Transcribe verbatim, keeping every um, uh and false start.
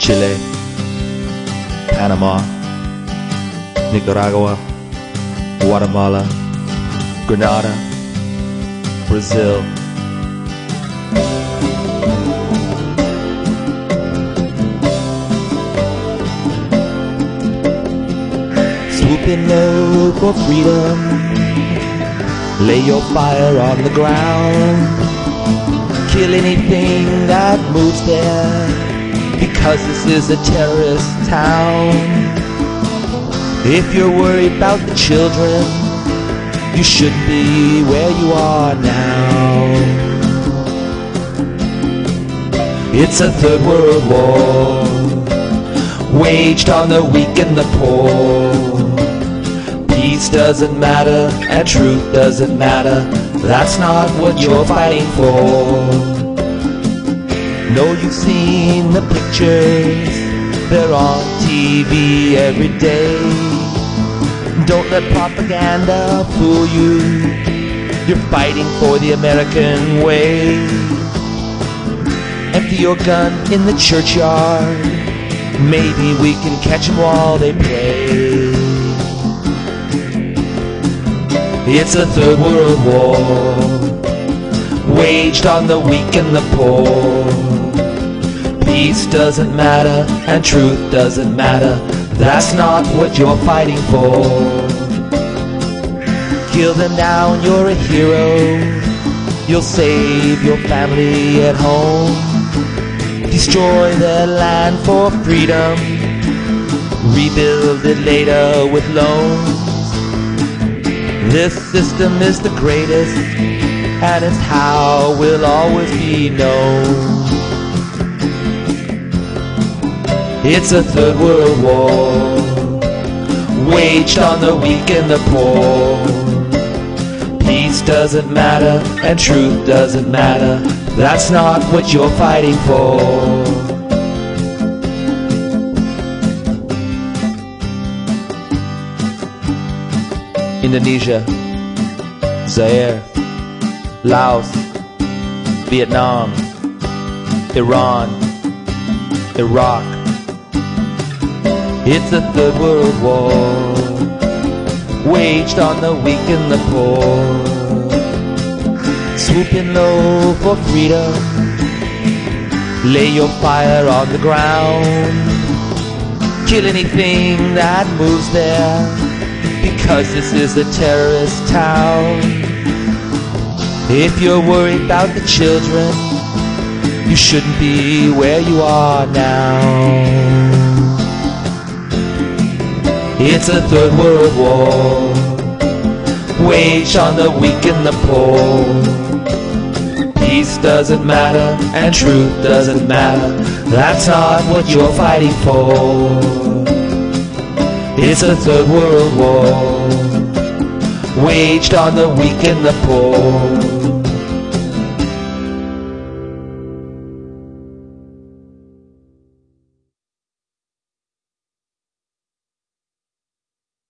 Chile, Panama, Nicaragua, Guatemala, Grenada, Brazil. Swooping low for freedom, lay your fire on the ground, kill anything that moves there, because this is a terrorist town. If you're worried about the children, you shouldn't be where you are now. It's a third world war, waged on the weak and the poor. Peace doesn't matter and truth doesn't matter. That's not what you're fighting for. No, you've seen the pictures, they're on T V every day. Don't let propaganda fool you. You're fighting for the American way. Empty your gun in the churchyard. Maybe we can catch them while they pray. It's a third world war, waged on the weak and the poor. Peace doesn't matter and truth doesn't matter. That's not what you're fighting for. Kill them down, you're a hero. You'll save your family at home. Destroy their land for freedom. Rebuild it later with loans. This system is the greatest, and it's how we'll always be known. It's a third world war, waged on the weak and the poor. Peace doesn't matter and truth doesn't matter. That's not what you're fighting for. Indonesia, Zaire, Laos, Vietnam, Iran, Iraq. It's a third world war, waged on the weak and the poor. Swooping low for freedom, lay your fire on the ground. Kill anything that moves there, because this is a terrorist town. If you're worried about the children, you shouldn't be where you are now. It's a third world war, waged on the weak and the poor. Peace doesn't matter and truth doesn't matter. That's not what you're fighting for. It's a third world war, waged on the weak and the poor.